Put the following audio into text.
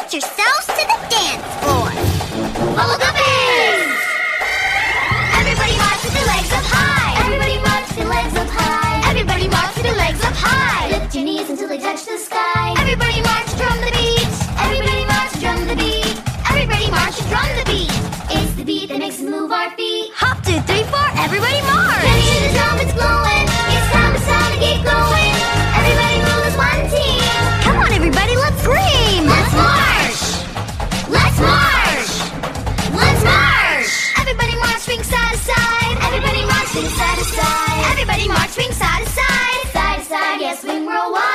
Get yourselves to the dance floor. Follow the bass. Everybody march with their legs up high. Everybody march with their legs up high. Everybody march with their legs up high. Lift your knees until they touch the sky. Everybody march, drum the beat. Everybody march, drum the beat. Everybody march, drum the beat. It's the beat that makes us move our feet. Hop, 2, 3, 4, everybody march. Penny in the drum, it's blowing. It's time to keep going. Everybody move as one team. Come on, everybody, let's scream. Let's march. Let's march. Let's march. Everybody march, swing side to side. Everybody march, swing side to side. Everybody march, swing side to side. Side to side, yes, swing worldwide.